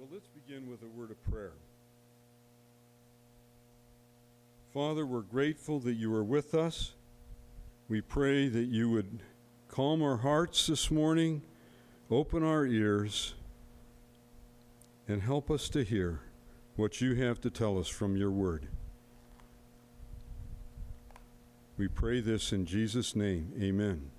Let's begin with a word of prayer. Father, we're grateful that you are with us. We pray that you would calm our hearts this morning, open our ears, and help us to hear what you have to tell us from your word. We pray this in Jesus' name. Amen.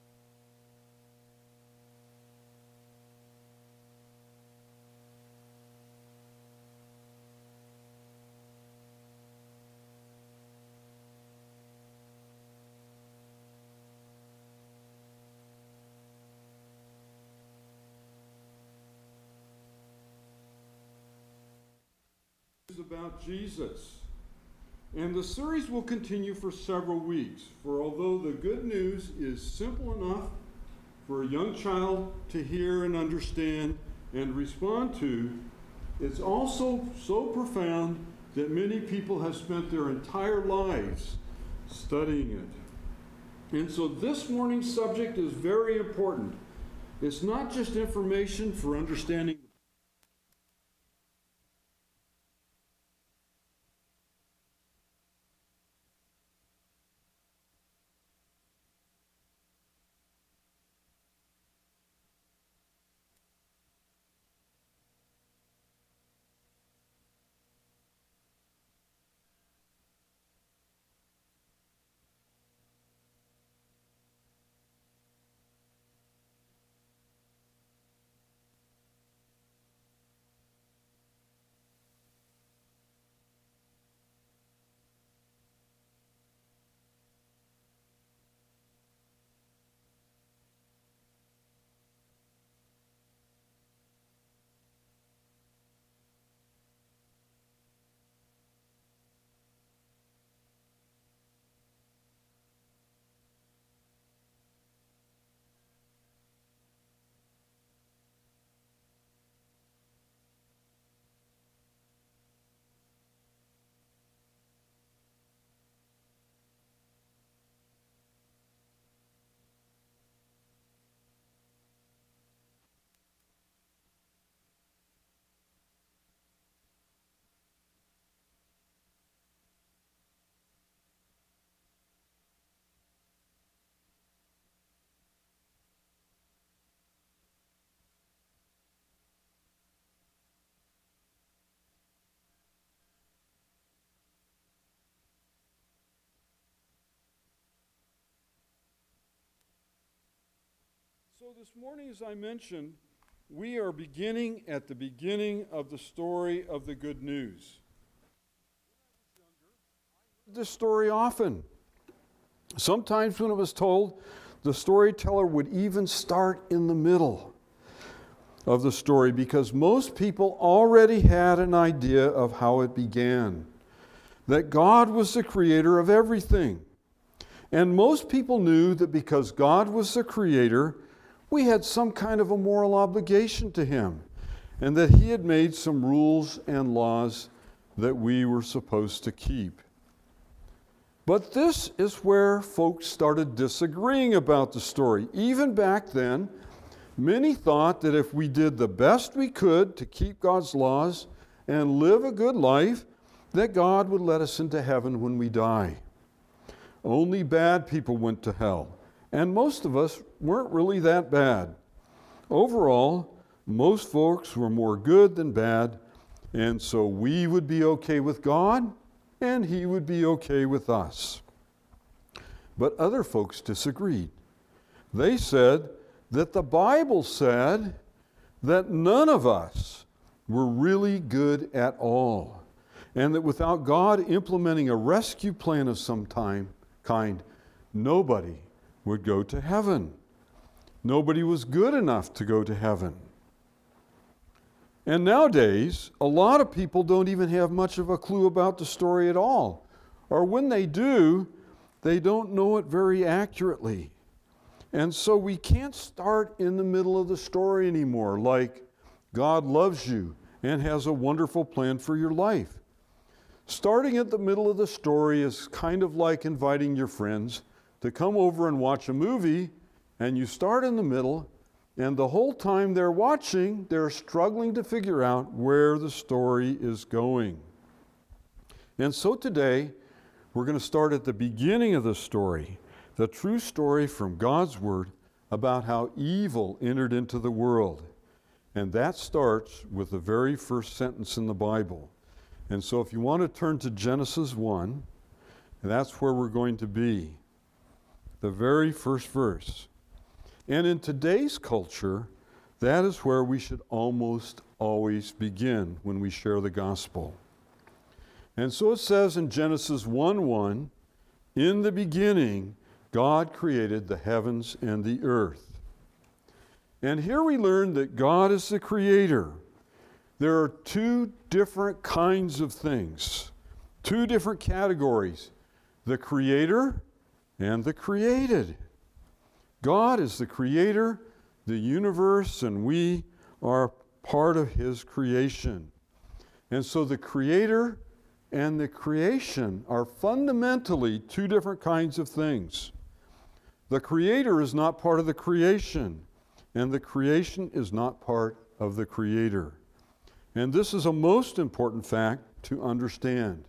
About Jesus. And the series will continue for several weeks, for although the good news is simple enough for a young child to hear and understand and respond to, it's also so profound that many people have spent their entire lives studying it. And so this morning's subject is very important. It's not just information for understanding So this morning, as I mentioned, we are beginning at the beginning of the story of the good news. When I was younger, I heard this story often. Sometimes when it was told, the storyteller would even start in the middle of the story because most people already had an idea of how it began. That God was the creator of everything. And most people knew that because God was the creator, we had some kind of a moral obligation to him, and that he had made some rules and laws that we were supposed to keep. But this is where folks started disagreeing about the story. Even back then, many thought that if we did the best we could to keep God's laws and live a good life, that God would let us into heaven when we die. Only bad people went to hell. And most of us weren't really that bad. Overall, most folks were more good than bad, and so we would be okay with God, and he would be okay with us. But other folks disagreed. They said that the Bible said that none of us were really good at all, and that without God implementing a rescue plan of some kind, nobody would go to heaven. Nobody was good enough to go to heaven. And nowadays, a lot of people don't even have much of a clue about the story at all. Or when they do, they don't know it very accurately. And so we can't start in the middle of the story anymore, like God loves you and has a wonderful plan for your life. Starting at the middle of the story is kind of like inviting your friends to come over and watch a movie, and you start in the middle, And the whole time they're watching, they're struggling to figure out where the story is going. And so today, we're going to start at the beginning of the story, the true story from God's Word about how evil entered into the world. And that starts with the very first sentence in the Bible. And so if you want to turn to Genesis 1, that's where we're going to be. The very first verse. And in today's culture, that is where we should almost always begin when we share the gospel. And so it says in Genesis 1:1, in the beginning, God created the heavens and the earth. And here we learn that God is the creator. There are two different kinds of things, two different categories, the creator and the created. God is the creator, the universe, and we are part of his creation. And so the creator and the creation are fundamentally two different kinds of things. The creator is not part of the creation, and the creation is not part of the creator. And this is a most important fact to understand.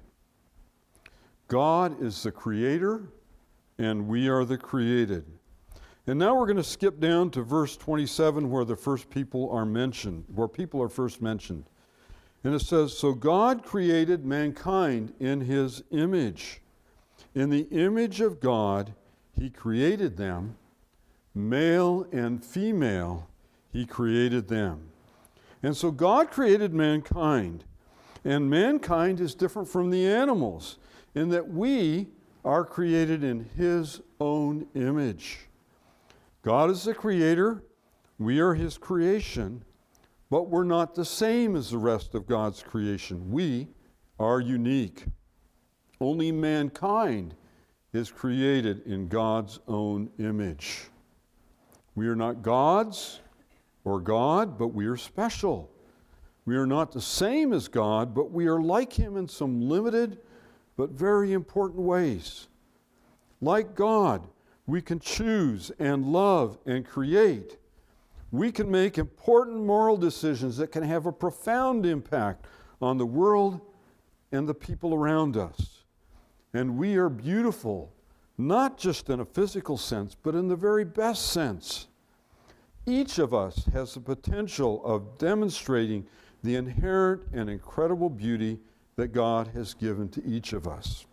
God is the creator, and we are the created. And now we're going to skip down to verse 27 where the first people are mentioned, where people are first mentioned. And it says, so God created mankind in his image. In the image of God, he created them. Male and female, he created them. And so God created mankind. And mankind is different from the animals in that we are created in his own image. God is the creator, we are his creation, but we're not the same as the rest of God's creation. We are unique. Only mankind is created in God's own image. We are not gods or God, but we are special. We are not the same as God, but we are like him in some limited but very important ways. Like God, we can choose and love and create. We can make important moral decisions that can have a profound impact on the world and the people around us. And we are beautiful, not just in a physical sense, but in the very best sense. Each of us has the potential of demonstrating the inherent and incredible beauty that God has given to each of us.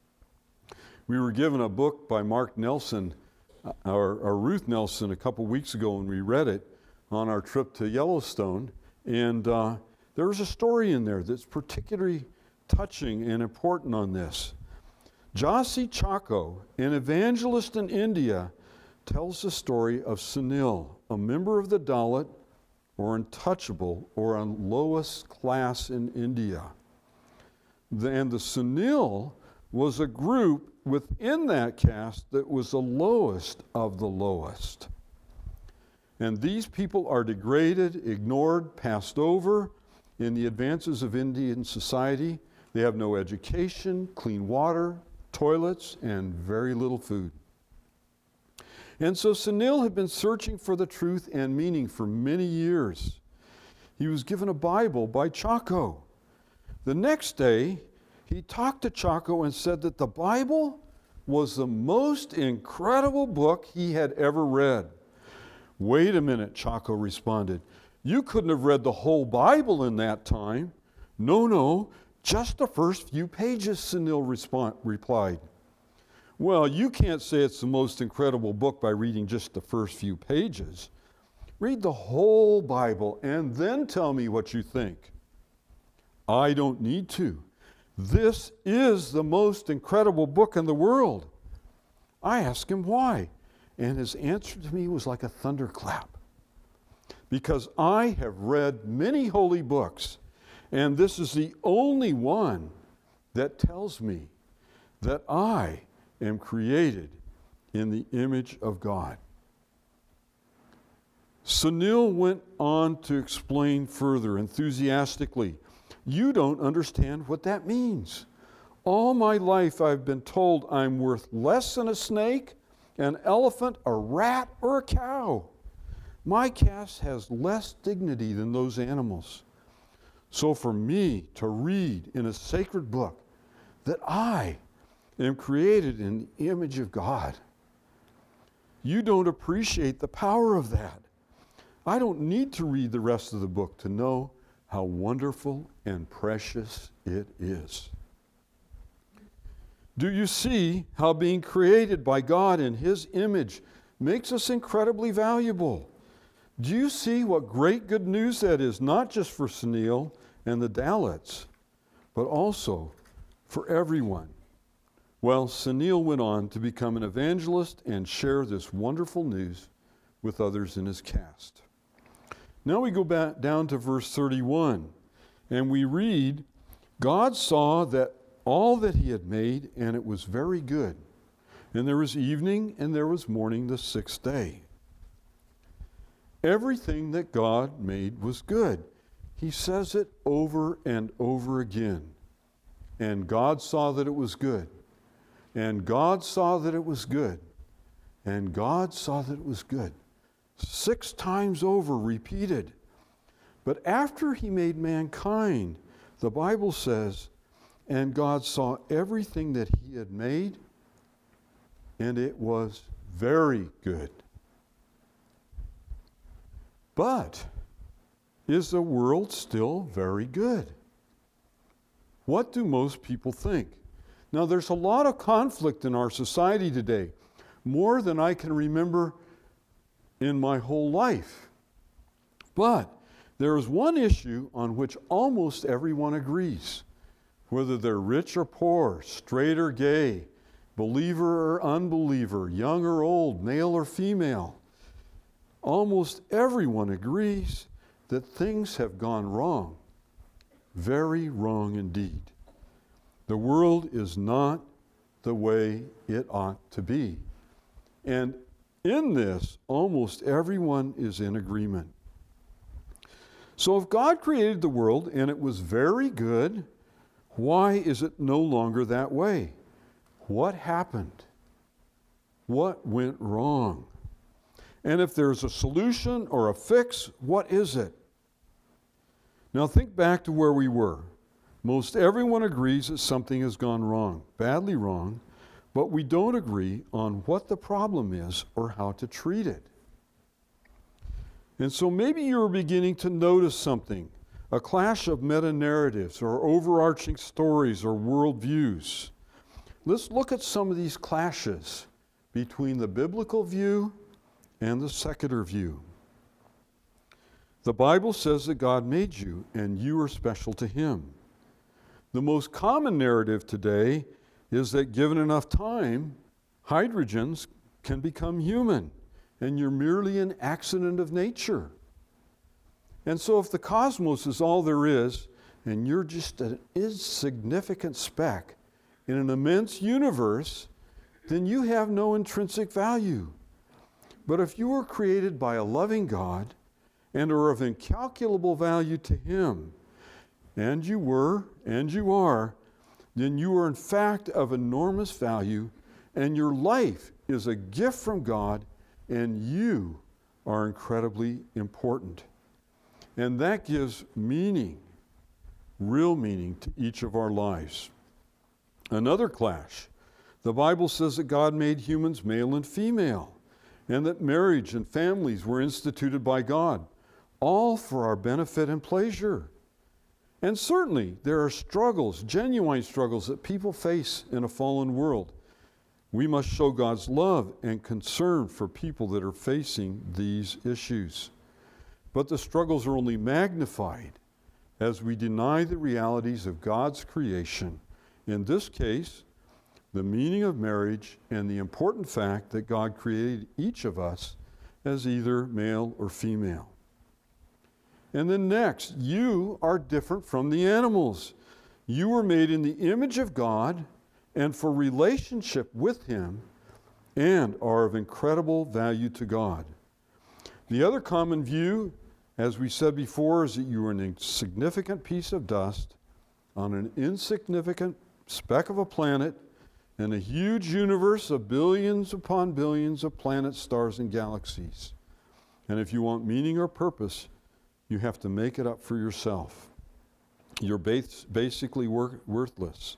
We were given a book by Mark Nelson, or Ruth Nelson, a couple weeks ago, and we read it on our trip to Yellowstone. And there was a story in there that's particularly touching and important on this. Jossi Chacko, an evangelist in India, tells the story of Sunil, a member of the Dalit, or untouchable, or lowest class in India. And the Sunil was a group within that caste that was the lowest of the lowest. And these people are degraded, ignored, passed over in the advances of Indian society. They have no education, clean water, toilets, and very little food. And so Sunil had been searching for the truth and meaning for many years. He was given a Bible by Chacko. The next day, he talked to Chacko and said that the Bible was the most incredible book he had ever read. Wait a minute, Chacko responded. You couldn't have read the whole Bible in that time. No, just the first few pages, Sunil replied. Well, you can't say it's the most incredible book by reading just the first few pages. Read the whole Bible and then tell me what you think. I don't need to. This is the most incredible book in the world. I asked him why, and his answer to me was like a thunderclap. Because I have read many holy books, and this is the only one that tells me that I am created in the image of God. Sunil went on to explain further enthusiastically, you don't understand what that means. All my life I've been told I'm worth less than a snake, an elephant, a rat, or a cow. My caste has less dignity than those animals. So for me to read in a sacred book that I am created in the image of God, you don't appreciate the power of that. I don't need to read the rest of the book to know how wonderful and precious it is. Do you see how being created by God in His image makes us incredibly valuable? Do you see what great good news that is, not just for Sunil and the Dalits, but also for everyone? Well, Sunil went on to become an evangelist and share this wonderful news with others in his caste. Now we go back down to verse 31, and we read, God saw that all that He had made, and it was very good. And there was evening, and there was morning the sixth day. Everything that God made was good. He says it over and over again. And God saw that it was good. And God saw that it was good. And God saw that it was good. 6 times over repeated. But after He made mankind, the Bible says, and God saw everything that He had made, and it was very good. But is the world still very good? What do most people think? Now, there's a lot of conflict in our society today, more than I can remember in my whole life. But there is one issue on which almost everyone agrees, whether they're rich or poor, straight or gay, believer or unbeliever, young or old, male or female. Almost everyone agrees that things have gone wrong, very wrong indeed. The world is not the way it ought to be. And in this, almost everyone is in agreement. So if God created the world and it was very good, why is it no longer that way? What happened? What went wrong? And if there's a solution or a fix, what is it? Now think back to where we were. Most everyone agrees that something has gone wrong, badly wrong, but we don't agree on what the problem is or how to treat it. And so maybe you're beginning to notice something, a clash of meta-narratives or overarching stories or worldviews. Let's look at some of these clashes between the biblical view and the secular view. The Bible says that God made you and you are special to Him. The most common narrative today is that given enough time, hydrogens can become human and you're merely an accident of nature. And so if the cosmos is all there is and you're just an insignificant speck in an immense universe, then you have no intrinsic value. But if you were created by a loving God and are of incalculable value to Him, and you were, and you are, then you are in fact of enormous value, and your life is a gift from God, and you are incredibly important. And that gives meaning, real meaning, to each of our lives. Another clash. The Bible says that God made humans male and female, and that marriage and families were instituted by God, all for our benefit and pleasure. And certainly there are struggles, genuine struggles that people face in a fallen world. We must show God's love and concern for people that are facing these issues. But the struggles are only magnified as we deny the realities of God's creation. In this case, the meaning of marriage and the important fact that God created each of us as either male or female. And then next, you are different from the animals. You were made in the image of God and for relationship with Him and are of incredible value to God. The other common view, as we said before, is that you are an insignificant piece of dust on an insignificant speck of a planet in a huge universe of billions upon billions of planets, stars, and galaxies. And if you want meaning or purpose, you have to make it up for yourself. You're basically worthless.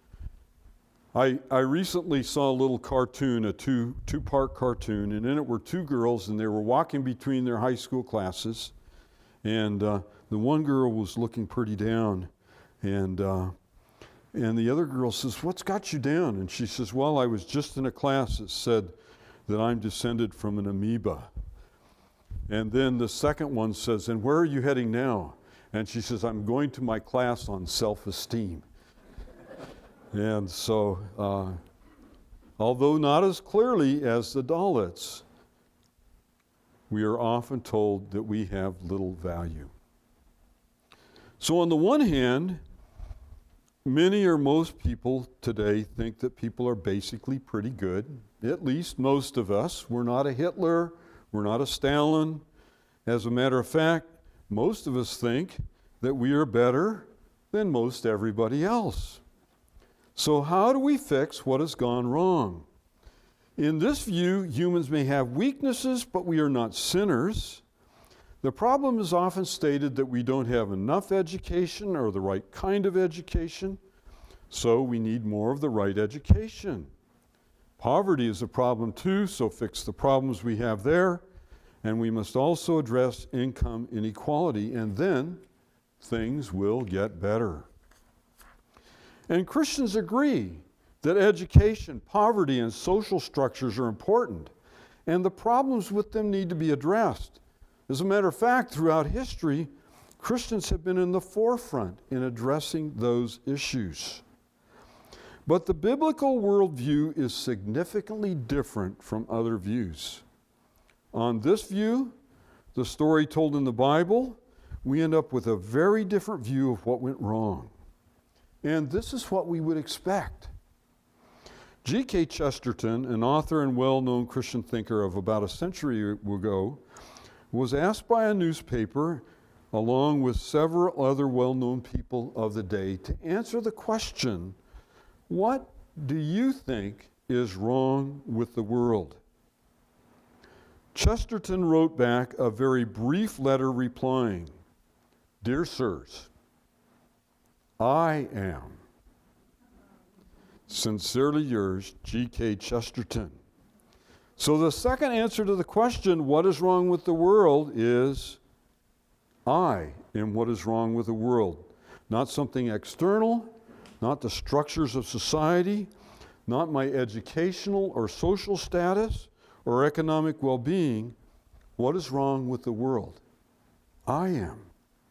I recently saw a little cartoon, a two-part cartoon, and in it were two girls, and they were walking between their high school classes. And the one girl was looking pretty down, and the other girl says, "What's got you down?" And she says, "Well, I was just in a class that said that I'm descended from an amoeba." And then the second one says, "And where are you heading now?" And she says, "I'm going to my class on self-esteem." And so, although not as clearly as the Dalits, we are often told that we have little value. So on the one hand, many or most people today think that people are basically pretty good, at least most of us. We're not a Hitler, we're not a Stalin. As a matter of fact, most of us think that we are better than most everybody else. So how do we fix what has gone wrong? In this view, humans may have weaknesses, but we are not sinners. The problem is often stated that we don't have enough education or the right kind of education, so we need more of the right education. Poverty is a problem too, so fix the problems we have there, and we must also address income inequality, and then things will get better. And Christians agree that education, poverty, and social structures are important, and the problems with them need to be addressed. As a matter of fact, throughout history, Christians have been in the forefront in addressing those issues. But the biblical worldview is significantly different from other views. On this view, the story told in the Bible, we end up with a very different view of what went wrong. And this is what we would expect. G.K. Chesterton, an author and well-known Christian thinker of about a century ago, was asked by a newspaper, along with several other well-known people of the day, to answer the question, "What do you think is wrong with the world?" Chesterton wrote back a very brief letter replying, "Dear sirs, I am. Sincerely yours, G.K. Chesterton." So the second answer to the question, what is wrong with the world, is I am what is wrong with the world. Not something external, not the structures of society, not my educational or social status or economic well-being. What is wrong with the world? I am.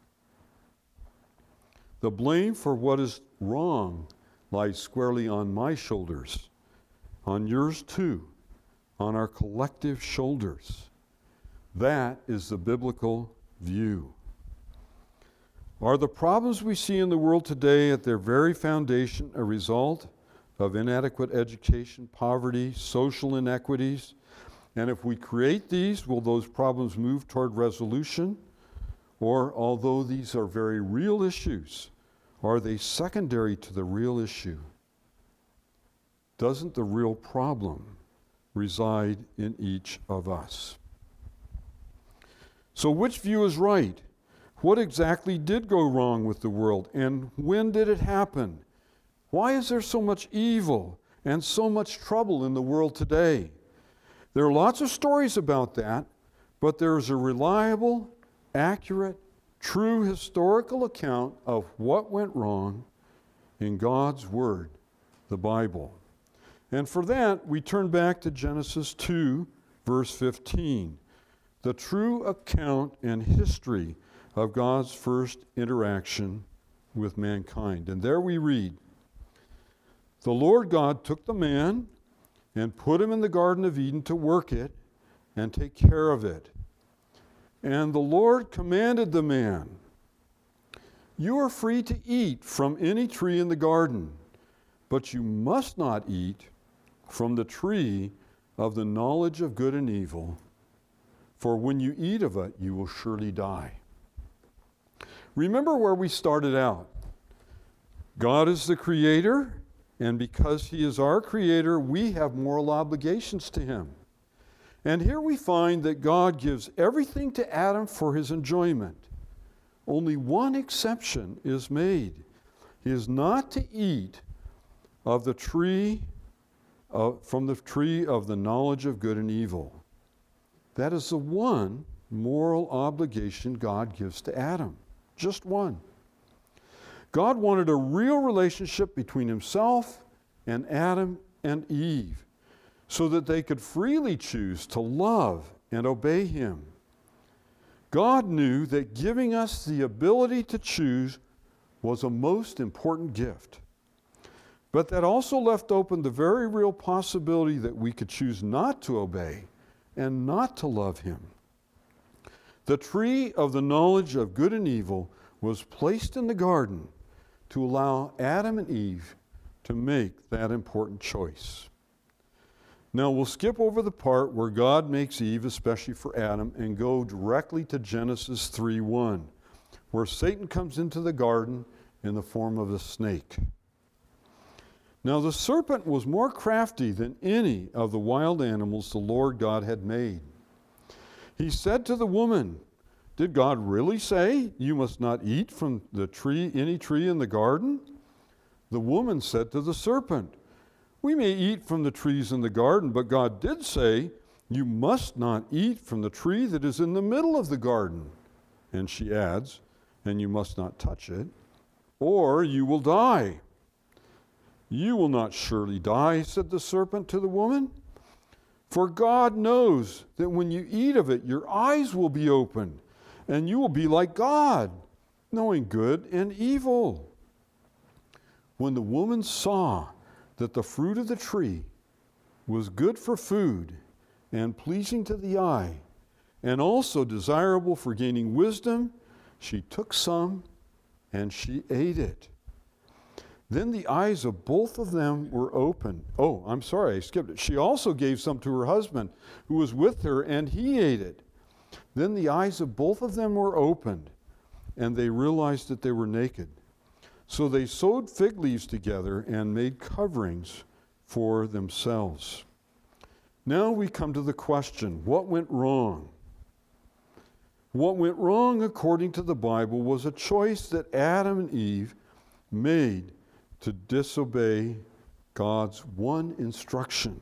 The blame for what is wrong lies squarely on my shoulders, on yours too, on our collective shoulders. That is the biblical view. Are the problems we see in the world today at their very foundation a result of inadequate education, poverty, social inequities? And if we create these, will those problems move toward resolution? Or, although these are very real issues, are they secondary to the real issue? Doesn't the real problem reside in each of us? So which view is right? What exactly did go wrong with the world, and when did it happen? Why is there so much evil and so much trouble in the world today? There are lots of stories about that, but there is a reliable, accurate, true historical account of what went wrong in God's Word, the Bible. And for that, we turn back to Genesis 2, verse 15, the true account and history of God's first interaction with mankind. And there we read, "The Lord God took the man and put him in the Garden of Eden to work it and take care of it. And the Lord commanded the man, 'You are free to eat from any tree in the garden, but you must not eat from the tree of the knowledge of good and evil, for when you eat of it, you will surely die.'" Remember where we started out. God is the creator, and because he is our creator, we have moral obligations to him. And here we find that God gives everything to Adam for his enjoyment. Only one exception is made. He is not to eat of the tree from the tree of the knowledge of good and evil. That is the one moral obligation God gives to Adam. Just one. God wanted a real relationship between himself and Adam and Eve so that they could freely choose to love and obey him. God knew that giving us the ability to choose was a most important gift. But that also left open the very real possibility that we could choose not to obey and not to love him. The tree of the knowledge of good and evil was placed in the garden to allow Adam and Eve to make that important choice. Now we'll skip over the part where God makes Eve, especially for Adam, and go directly to Genesis 3:1, where Satan comes into the garden in the form of a snake. Now the serpent was more crafty than any of the wild animals the Lord God had made. He said to the woman, "Did God really say you must not eat from the tree, any tree in the garden?" The woman said to the serpent, "We may eat from the trees in the garden, but God did say, you must not eat from the tree that is in the middle of the garden." And she adds, "And you must not touch it, or you will die." "You will not surely die," said the serpent to the woman. "For God knows that when you eat of it, your eyes will be opened, and you will be like God, knowing good and evil." When the woman saw that the fruit of the tree was good for food and pleasing to the eye, and also desirable for gaining wisdom, she took some and she ate it. Then the eyes of both of them were opened. Oh, I'm sorry, I skipped it. She also gave some to her husband who was with her, and he ate it. Then the eyes of both of them were opened, and they realized that they were naked. So they sewed fig leaves together and made coverings for themselves. Now we come to the question, what went wrong? What went wrong, according to the Bible, was a choice that Adam and Eve made to disobey God's one instruction.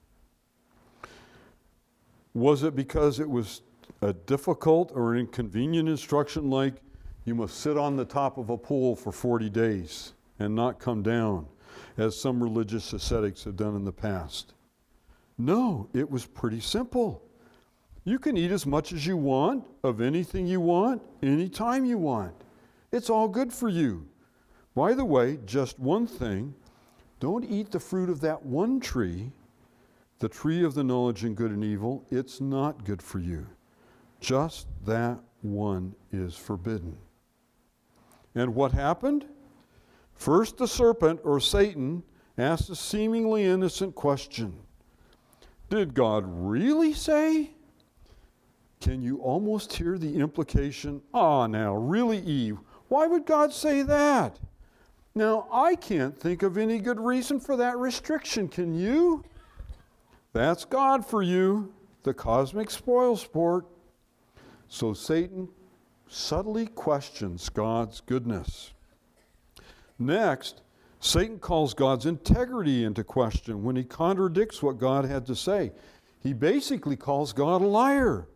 Was it because it was a difficult or an inconvenient instruction, like you must sit on the top of a pole for 40 days and not come down, as some religious ascetics have done in the past? No, it was pretty simple. You can eat as much as you want of anything you want, anytime you want. It's all good for you. By the way, just one thing, don't eat the fruit of that one tree, the tree of the knowledge of good and evil. It's not good for you. Just that one is forbidden. And what happened? First, the serpent, or Satan, asked a seemingly innocent question. Did God really say? Can you almost hear the implication? Now, really, Eve, why would God say that? Now, I can't think of any good reason for that restriction, can you? That's God for you, the cosmic spoilsport. So Satan subtly questions God's goodness. Next, Satan calls God's integrity into question when he contradicts what God had to say. He basically calls God a liar.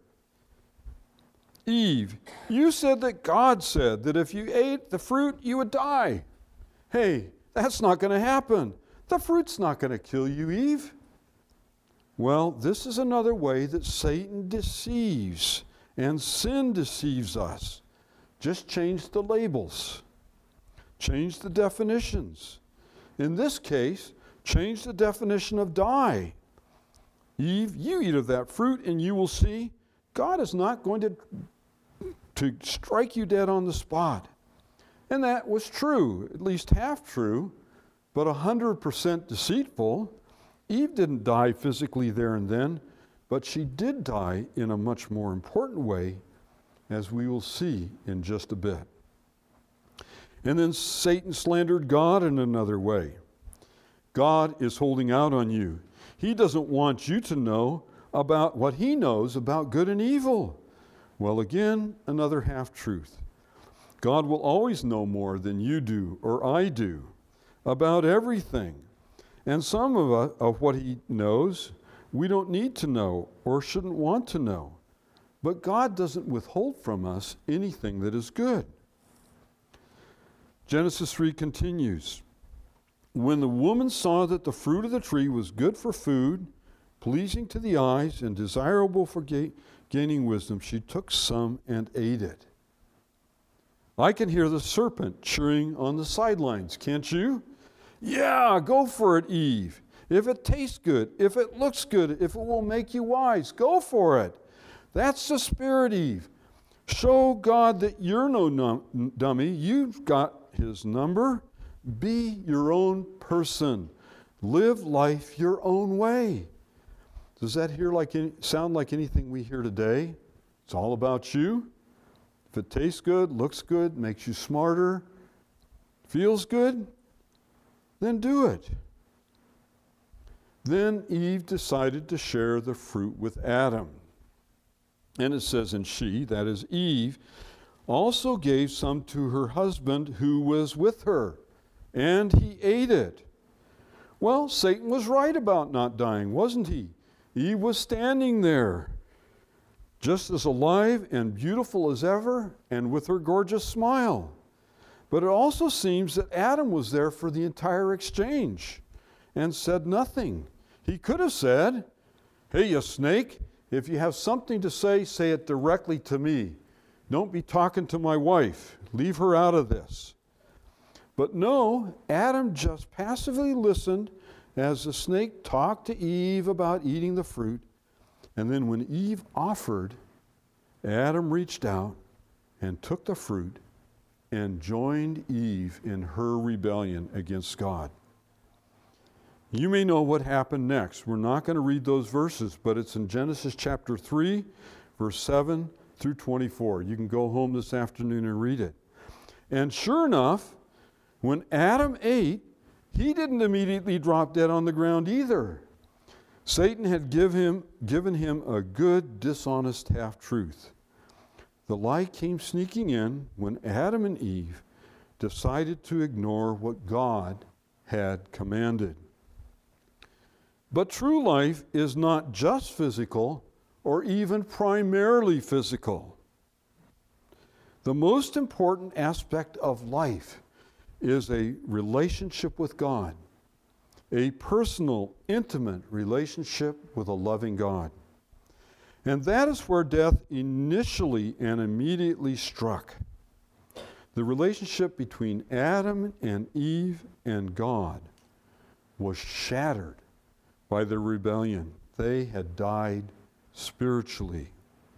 Eve, you said that God said that if you ate the fruit, you would die. Hey, that's not going to happen. The fruit's not going to kill you, Eve. Well, this is another way that Satan deceives, and sin deceives us. Just change the labels. Change the definitions. In this case, change the definition of die. Eve, you eat of that fruit and you will see God is not going to strike you dead on the spot. And that was true, at least half true, but 100% deceitful. Eve didn't die physically there and then, but she did die in a much more important way, as we will see in just a bit. And then Satan slandered God in another way. God is holding out on you. He doesn't want you to know about what he knows about good and evil. Well, again, another half-truth. God will always know more than you do or I do about everything. And some of what he knows, we don't need to know or shouldn't want to know. But God doesn't withhold from us anything that is good. Genesis 3 continues. When the woman saw that the fruit of the tree was good for food, pleasing to the eyes, and desirable for gaining wisdom, she took some and ate it. I can hear the serpent cheering on the sidelines, can't you? Yeah, go for it, Eve. If it tastes good, if it looks good, if it will make you wise, go for it. That's the spirit, Eve. Show God that you're no dummy. You've got his number. Be your own person. Live life your own way. Does that sound like anything we hear today? It's all about you. If it tastes good, looks good, makes you smarter, feels good, then do it. Then Eve decided to share the fruit with Adam. And it says, and she, that is Eve, also gave some to her husband who was with her, and he ate it. Well, Satan was right about not dying, wasn't he? Eve was standing there, just as alive and beautiful as ever, and with her gorgeous smile. But it also seems that Adam was there for the entire exchange and said nothing. He could have said, hey, you snake, if you have something to say it directly to me. Don't be talking to my wife. Leave her out of this. But no, Adam just passively listened as the snake talked to Eve about eating the fruit. And then when Eve offered, Adam reached out and took the fruit and joined Eve in her rebellion against God. You may know what happened next. We're not going to read those verses, but it's in Genesis chapter 3, verse 7 through 24. You can go home this afternoon and read it. And sure enough, when Adam ate, he didn't immediately drop dead on the ground either. Satan had given him a good, dishonest half-truth. The lie came sneaking in when Adam and Eve decided to ignore what God had commanded. But true life is not just physical or even primarily physical. The most important aspect of life is a relationship with God, a personal, intimate relationship with a loving God. And that is where death initially and immediately struck. The relationship between Adam and Eve and God was shattered by their rebellion. They had died spiritually.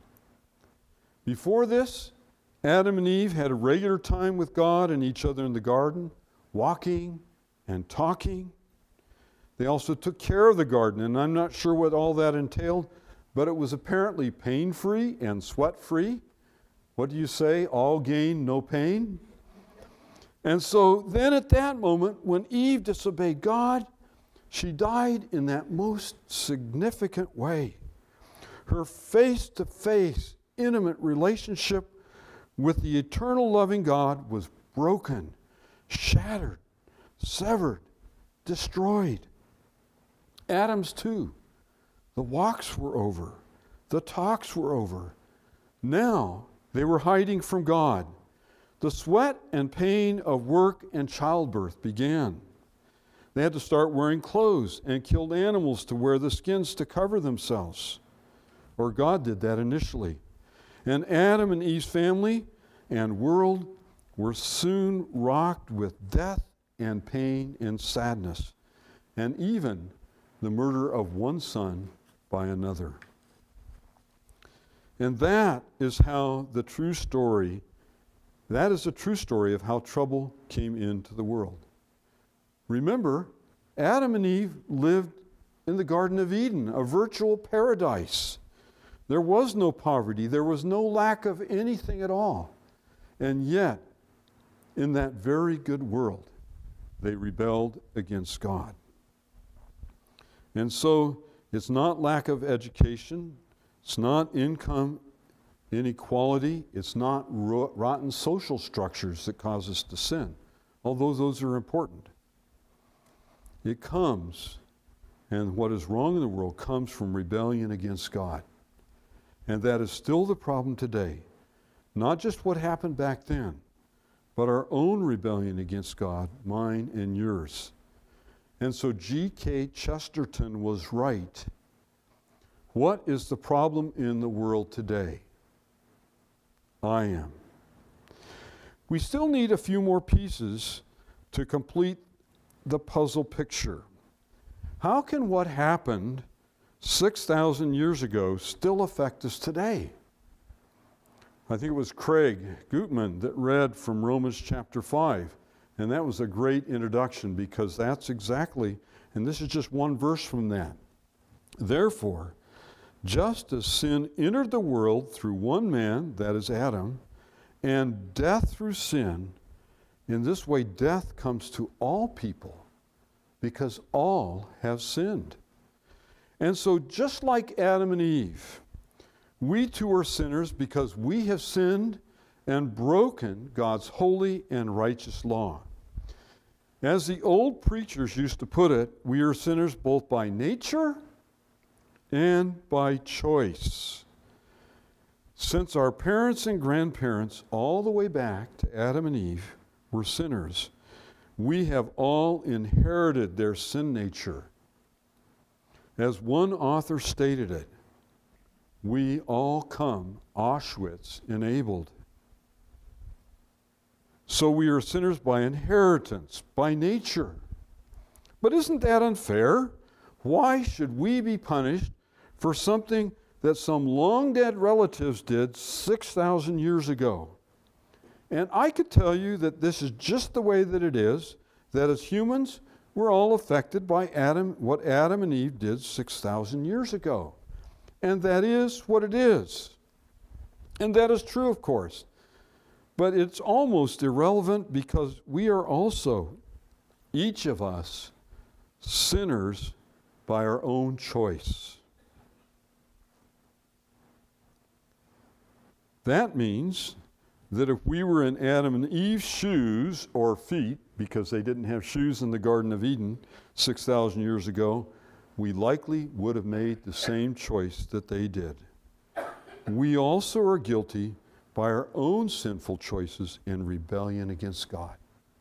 Before this, Adam and Eve had a regular time with God and each other in the garden, walking and talking. They also took care of the garden, and I'm not sure what all that entailed, but it was apparently pain-free and sweat-free. What do you say? All gain, no pain? And so then at that moment, when Eve disobeyed God, she died in that most significant way. Her face-to-face, intimate relationship with the eternal loving God was broken, shattered, severed, destroyed. Adam's too. The walks were over. The talks were over. Now they were hiding from God. The sweat and pain of work and childbirth began. They had to start wearing clothes and killed animals to wear the skins to cover themselves. Or God did that initially. And Adam and Eve's family and world were soon rocked with death and pain and sadness, and even the murder of one son by another. And that is the true story of how trouble came into the world. Remember, Adam and Eve lived in the Garden of Eden, a virtual paradise. There was no poverty. There was no lack of anything at all. And yet, in that very good world, they rebelled against God. And so It's not lack of education. It's not income inequality. It's not rotten social structures that cause us to sin, although those are important. It comes, and what is wrong in the world comes from rebellion against God. And that is still the problem today. Not just what happened back then, but our own rebellion against God, mine and yours. And so G.K. Chesterton was right. What is the problem in the world today? I am. We still need a few more pieces to complete the puzzle picture. How can what happened 6,000 years ago still affect us today? I think it was Craig Gutman that read from Romans chapter 5, and that was a great introduction because that's exactly, and this is just one verse from that. Therefore, just as sin entered the world through one man, that is Adam, and death through sin, in this way death comes to all people because all have sinned. And so just like Adam and Eve, we too are sinners because we have sinned and broken God's holy and righteous law. As the old preachers used to put it, we are sinners both by nature and by choice. Since our parents and grandparents, all the way back to Adam and Eve, were sinners, we have all inherited their sin nature. As one author stated it, we all come Auschwitz enabled. So we are sinners by inheritance, by nature. But isn't that unfair? Why should we be punished for something that some long dead relatives did 6,000 years ago? And I could tell you that this is just the way that it is, that as humans, we're all affected by what Adam and Eve did 6,000 years ago. And that is what it is. And that is true, of course. But it's almost irrelevant because we are also, each of us, sinners by our own choice. That means that if we were in Adam and Eve's shoes or feet, because they didn't have shoes in the Garden of Eden 6,000 years ago, we likely would have made the same choice that they did. We also are guilty by our own sinful choices in rebellion against God.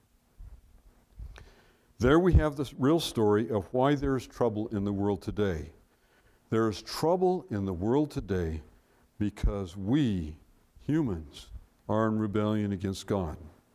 There we have the real story of why there is trouble in the world today. There is trouble in the world today because we, humans, are in rebellion against God.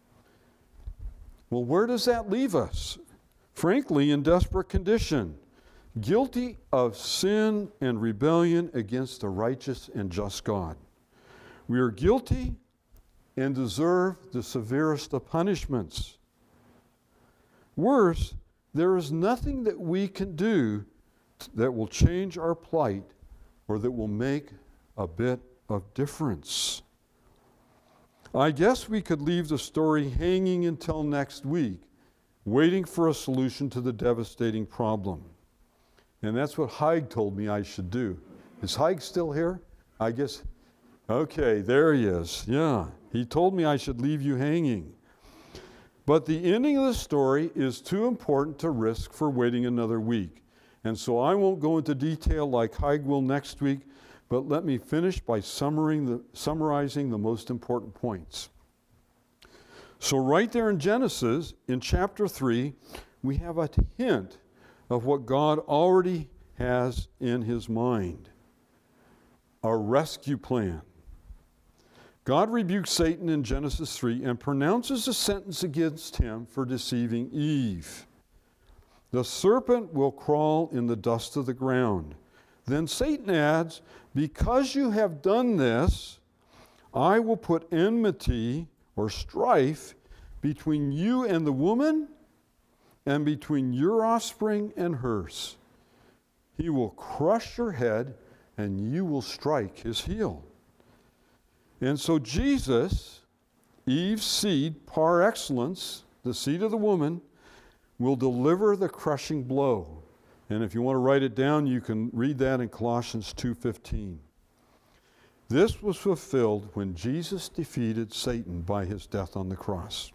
Well, where does that leave us? Frankly, in desperate condition, guilty of sin and rebellion against a righteous and just God. We are guilty and deserve the severest of punishments. Worse, there is nothing that we can do that will change our plight or that will make a bit of difference. I guess we could leave the story hanging until next week, waiting for a solution to the devastating problem. And that's what Haig told me I should do. Is Haig still here? I guess. Okay, there he is. Yeah, he told me I should leave you hanging. But the ending of the story is too important to risk for waiting another week. And so I won't go into detail like Haig will next week, but let me finish by summarizing the most important points. So right there in Genesis, in chapter 3, we have a hint of what God already has in his mind. A rescue plan. God rebukes Satan in Genesis 3 and pronounces a sentence against him for deceiving Eve. The serpent will crawl in the dust of the ground. Then Satan adds, because you have done this, I will put enmity or strife between you and the woman and between your offspring and hers. He will crush your head and you will strike his heel. And so Jesus, Eve's seed par excellence, the seed of the woman, will deliver the crushing blow. And if you want to write it down, you can read that in Colossians 2:15. This was fulfilled when Jesus defeated Satan by his death on the cross.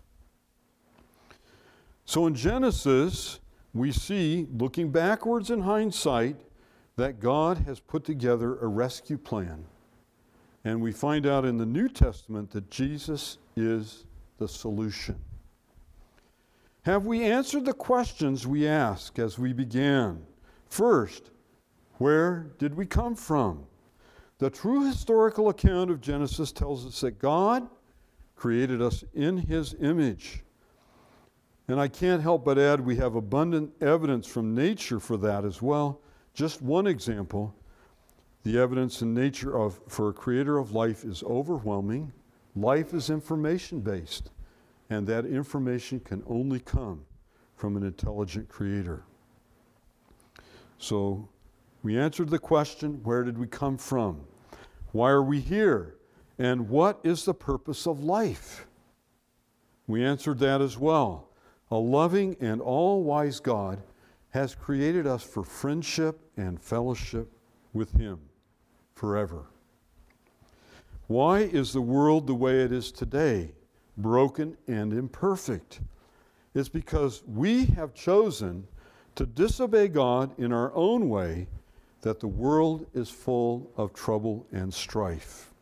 So in Genesis, we see, looking backwards in hindsight, that God has put together a rescue plan. And we find out in the New Testament that Jesus is the solution. Have we answered the questions we asked as we began? First, where did we come from? The true historical account of Genesis tells us that God created us in His image. And I can't help but add we have abundant evidence from nature for that as well. Just one example, the evidence in nature for a creator of life is overwhelming. Life is information-based, and that information can only come from an intelligent creator. So we answered the question, where did we come from? Why are we here? And what is the purpose of life? We answered that as well. A loving and all-wise God has created us for friendship and fellowship with Him forever. Why is the world the way it is today, broken and imperfect? It's because we have chosen to disobey God in our own way, that the world is full of trouble and strife.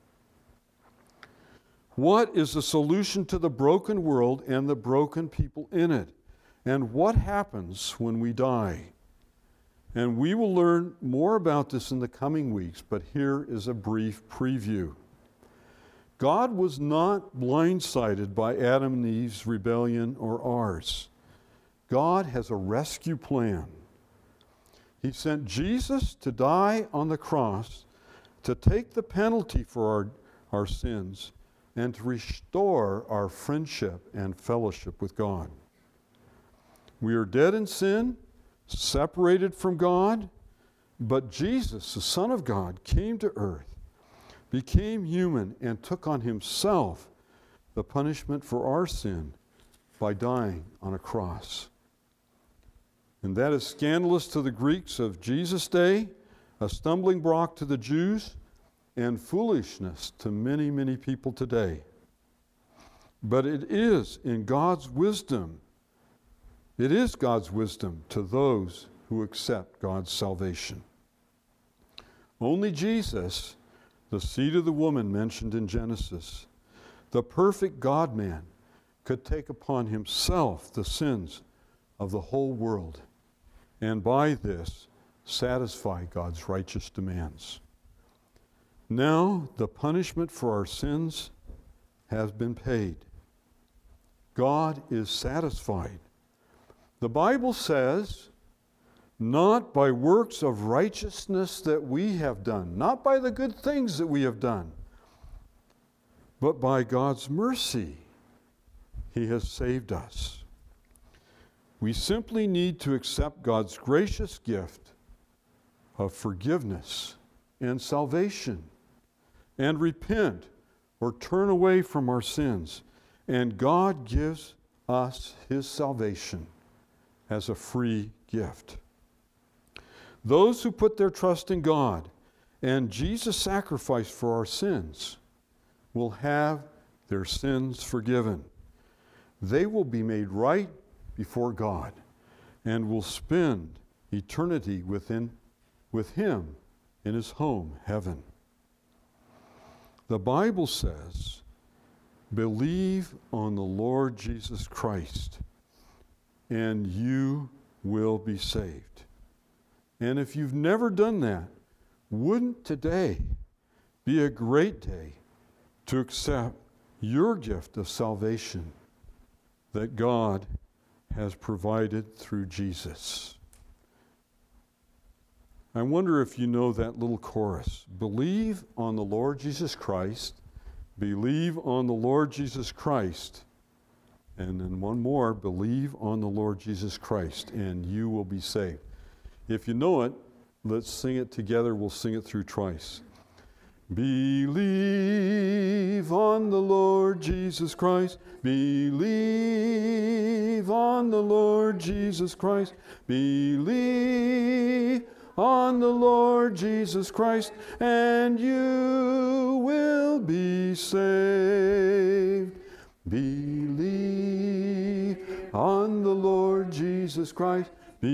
What is the solution to the broken world and the broken people in it? And what happens when we die? And we will learn more about this in the coming weeks, but here is a brief preview. God was not blindsided by Adam and Eve's rebellion or ours. God has a rescue plan. He sent Jesus to die on the cross to take the penalty for our sins and to restore our friendship and fellowship with God. We are dead in sin, separated from God, but Jesus, the Son of God, came to earth, became human, and took on Himself the punishment for our sin by dying on a cross. And that is scandalous to the Greeks of Jesus' day, a stumbling block to the Jews, and foolishness to many, many people today. But it is in God's wisdom. It is God's wisdom to those who accept God's salvation. Only Jesus, the seed of the woman mentioned in Genesis, the perfect God-man, could take upon Himself the sins of the whole world, and by this satisfy God's righteous demands. Now the punishment for our sins has been paid. God is satisfied. The Bible says, not by works of righteousness that we have done, not by the good things that we have done, but by God's mercy, He has saved us. We simply need to accept God's gracious gift of forgiveness and salvation and repent or turn away from our sins. And God gives us His salvation as a free gift. Those who put their trust in God and Jesus' sacrifice for our sins will have their sins forgiven. They will be made right before God and will spend eternity with Him in His home, heaven. The Bible says, believe on the Lord Jesus Christ and you will be saved. And if you've never done that, wouldn't today be a great day to accept your gift of salvation that God has provided through Jesus? I wonder if you know that little chorus. Believe on the Lord Jesus Christ. Believe on the Lord Jesus Christ. And then one more, believe on the Lord Jesus Christ, and you will be saved. If you know it, let's sing it together. We'll sing it through twice. Believe on the Lord Jesus Christ. Believe on the Lord Jesus Christ. Believe on the Lord Jesus Christ, and you will be saved. Believe on the Lord Jesus Christ.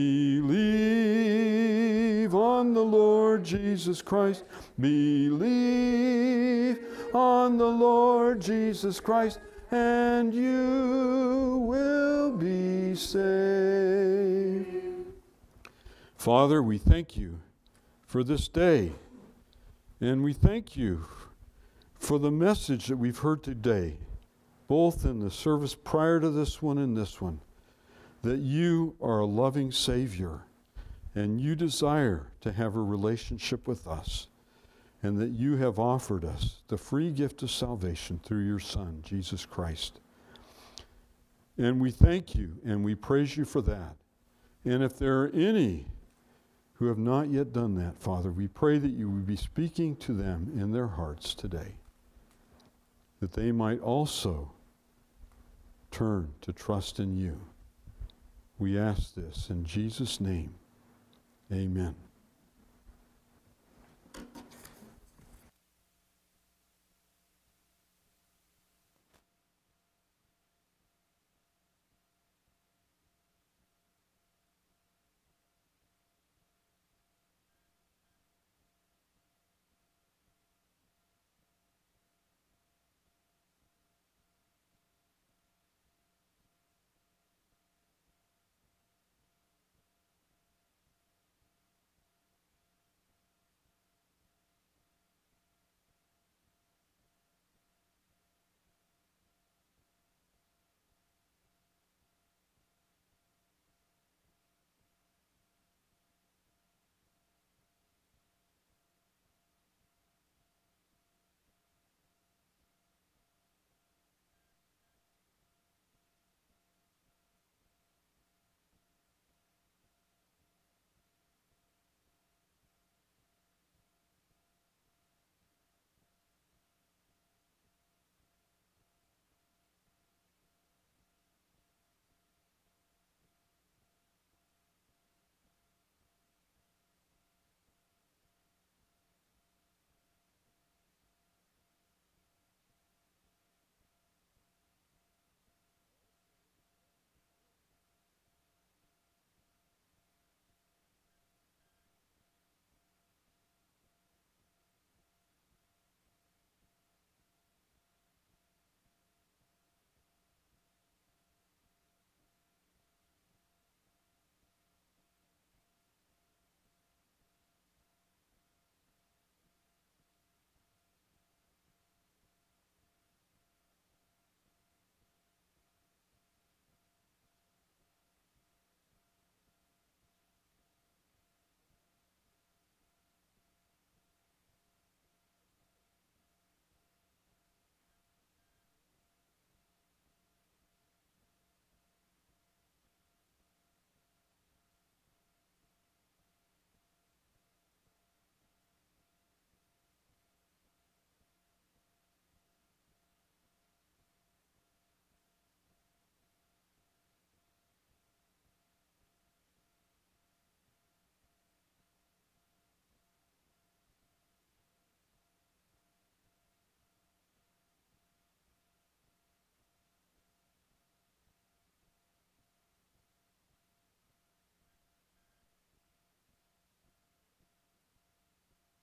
Believe on the Lord Jesus Christ. Believe on the Lord Jesus Christ, and you will be saved. Father, we thank you for this day, and we thank you for the message that we've heard today, both in the service prior to this one and this one, that you are a loving Savior, and you desire to have a relationship with us, and that you have offered us the free gift of salvation through your Son, Jesus Christ. And we thank you, and we praise you for that. And if there are any who have not yet done that, Father, we pray that you would be speaking to them in their hearts today, that they might also turn to trust in you. We ask this in Jesus' name. Amen.